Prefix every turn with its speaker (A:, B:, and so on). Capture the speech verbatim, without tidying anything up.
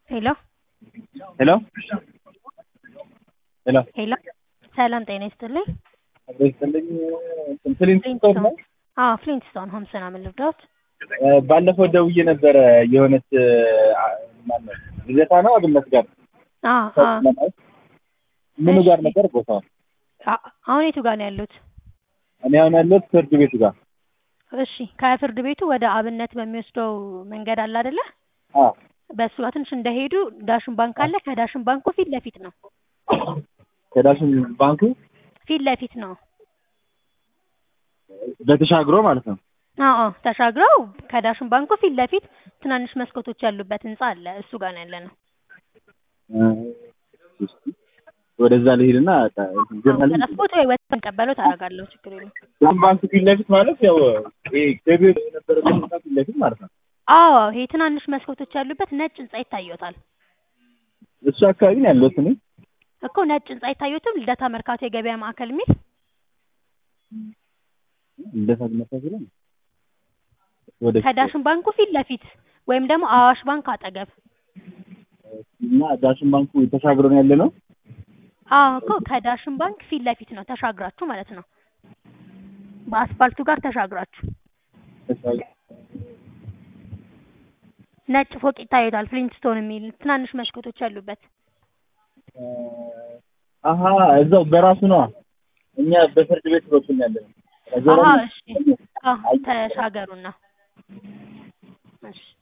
A: Hello?
B: Hello? Hello?
A: ሄሎ ሰላም ጤና ይስጥልኝ።
B: አብረስልኝ ፍሊንት ስቶር ነው።
A: አዎ ፍሊንትስቶን ሆምስ ነው የምልብዶት።
B: ባለፈው ደውዬ ነበረ የሆነች ማለት ልደታ ነው አብነት ጋር
A: አዎ አዎ
B: ምኑ ጋር ነበር ቦታው?
A: አሁን የቱ ጋር ነው ያሉት?
B: እኔ አሁን ያለሁት ፍርድ ቤቱ ጋር።
A: እሺ ከፍርድ ቤቱ ወደ አብነት በሚወስደው መንገድ አለ አይደለ?
B: አዎ
A: በሱ ጋር ትንሽ እንደሄዱ ዳሽን ባንክ አለ። ከዳሽን ባንኩ ፊት ለፊት ነው።
B: ከዳሽን ባንኩ
A: ፊት ለፊት ነው።
B: በተሻግሮ ማለት ነው።
A: አዎ ተሻግረው ከዳሽን ባንኩ ፊት ለፊት ትናንሽ መስኮቶች ያሉበት ህንጻ አለ። እሱ ጋር ነው ያለነው።
B: ወደዛ ልሄድና
A: ጀርናል ፓስፖርት ወይ ወጥተን ቀበለው ታረጋለሁ። ችግር የለም።
B: ዳሽን ባንክ ፊት ለፊት ማለት ያው ይሄ ገበያ የነበረበት ህንጻ ፊት ለፊት ማለት ነው።
A: አዎ ይሄ ትናንሽ መስኮቶች ያሉበት ነጭ ህንጻ ይታየዎታል።
B: እሱ አካባቢ ነው ያለሁት እኔ
A: እኮ ነጭ ህንጻ ይታየዎትም ልደታ መርካቶ የገበያ ማዕከል የሚል
B: ልደታ መርካቶ ነው። ወደ
A: ከዳሽን ባንኩ ፊት ለፊት ወይም ደግሞ አዋሽ ባንክ አጠገብ
B: እና ዳሽን ባንኩ ተሻግሮ ነው ያለነው።
A: አዎ እኮ ከዳሽን ባንክ ፊት ለፊት ነው ተሻግራችሁ ማለት ነው። በአስፋልቱ ጋር ተሻግራችሁ ነጭ ፎቅ ይታያል። ፍሊንትስቶን የሚል ትናንሽ መስኮቶች ያሉበት።
B: አሃ እዛው በራሱ ነው። እኛ በፍርድ ቤት በኩል ያለነው።
A: አሃ እሺ አዎ ተሻገሩና እሺ